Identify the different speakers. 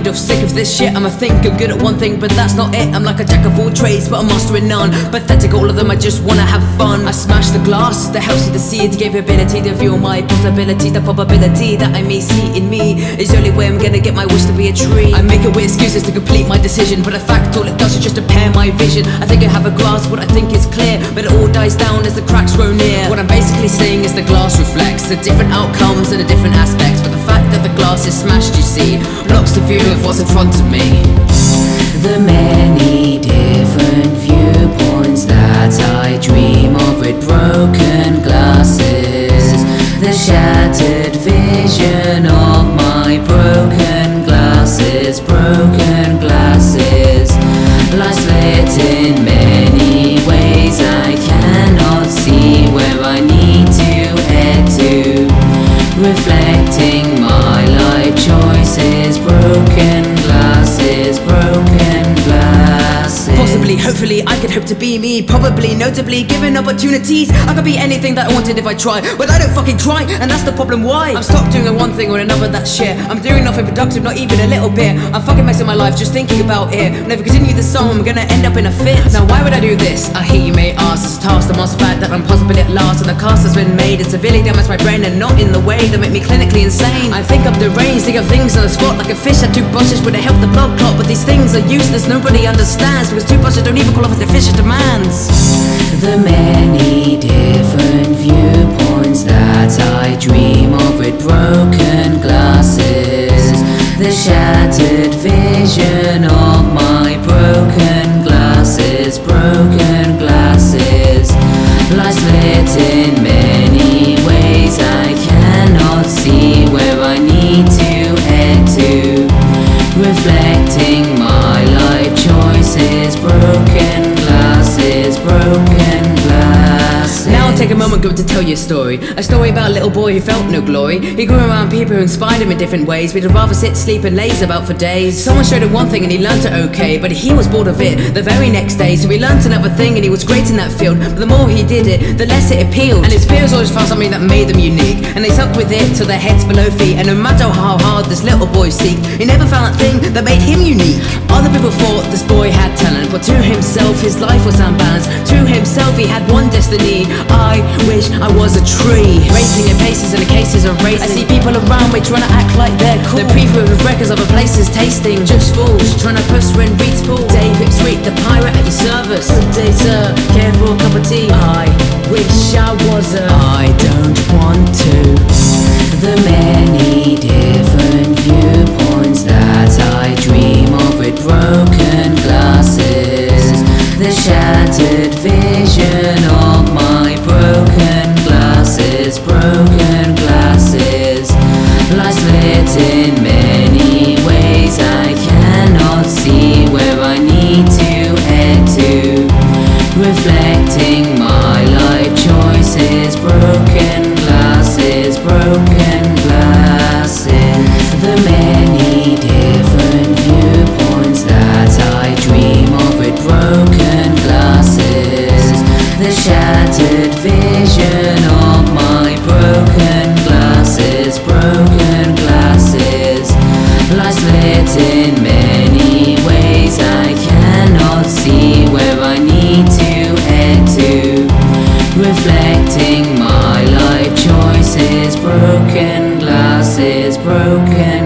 Speaker 1: of sick of this shit. I'ma think I'm good at one thing, but that's not it. I'm like a jack of all trades, but a master in none. Pathetic, all of them, I just wanna have fun. I smash the glass that helps you to see it, give ability to view my possibilities. The probability that I may see in me is the only way I'm gonna get my wish to be a tree. I make it with excuses to complete my decision, but in fact all it does is just impair my vision. I think I have a grasp, what I think is clear, but it all dies down as the cracks grow near. What I'm basically saying is the glass reflects the different outcomes and the different aspects, but the fact that the glass is smashed, you see, blocks the view of what's in front of me.
Speaker 2: The many different viewpoints that I dream of with broken glasses. The shattered vision of my broken glasses. Broken glasses lie split in many ways. I cannot see where I need to head to. Reflecting my life choices. Broken glasses. Broken glasses.
Speaker 1: Possibly, hopefully, I could hope to be me. Probably, notably, given opportunities, I could be anything that I wanted if I try. But I don't fucking try, and that's the problem. Why? I'm stuck doing one thing or another, that's shit. I'm doing nothing productive, not even a little bit. I'm fucking messing my life just thinking about it. And if I continue this song, I'm gonna end up in a fit. Now why would I do this? I hear you may ask. It's a task, the master fact that I'm possibly at last. And the cast has been made, it's severely damaged my brain, and not in the way that make me clinically insane. I think I'm deranged, think of things on the spot, like a fish had two brushes would help the blood clot. But these things are useless, nobody understands, because two brushes don't even call off the fish's demands.
Speaker 2: The many different viewpoints that I dream of with broken glasses. The shattered vision of my broken glasses. Broken glasses lie split in many ways. I cannot see where I need to head to. Reflecting my life choices. Broken glasses. Broken glasses.
Speaker 1: Now I'll take a moment go to tell you a story about a little boy who felt no glory. He grew around people who inspired him in different ways, but he'd rather sit, sleep and laze about for days. Someone showed him one thing and he learned it okay, but he was bored of it the very next day. So he learned another thing and he was great in that field, but the more he did it, the less it appealed. And his peers always found something that made them unique, and they stuck with it till their heads below feet. And no matter how hard this little boy seeked, he never found that thing that made him unique. Other people thought this boy had talent, but to himself his life was unbalanced. To himself he had one destiny: I wish I was a tree. Racing in paces and the cases of racing, I see people around me trying to act like they're cool. They're pre-filled with records other places tasting, just fools trying to push when beats pull. Dave Ipswich, the pirate at your service. Good day sir, care for a cup of tea? I wish I was a I don't want to.
Speaker 2: The many different viewpoints that I dream of with broken glasses. The shattered vision of my broken glasses. Broken glasses lie split in many ways. I cannot see where I need to head to. Reflecting my life choices. Broken glasses. Broken glasses. The many different viewpoints that I dream of with broken glasses. The shattered vision of my broken glasses. Broken glasses lie split in many ways. I cannot see where I need to head to. Reflecting my life choices. Broken glasses. Broken